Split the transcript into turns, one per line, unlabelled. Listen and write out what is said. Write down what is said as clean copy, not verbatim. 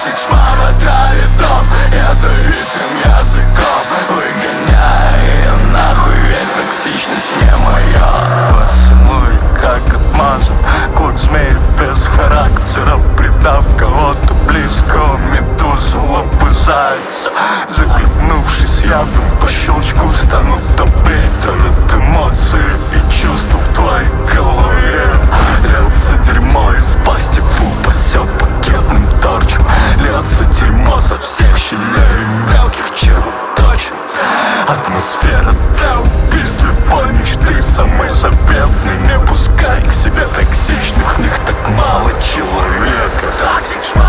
Токсич, мама травит дом, я давит им языком, выгоняя ее нахуй, ведь токсичность не моя. Поцелуй как отмаза, клок змей без характера, предав кого-то близкого, медуза лопызается. Захлебнувшись, я по щелчку стану топить. От эмоций и чувств в твоей голове. Льется дерьмо из пасти, пасет пакетным торчем. Льется дерьмо со всех щелей мелких червоточин. Атмосфера для убийств, любой мечты самой заветной. Не пускай к себе токсичных, в них так мало человека. Токсич.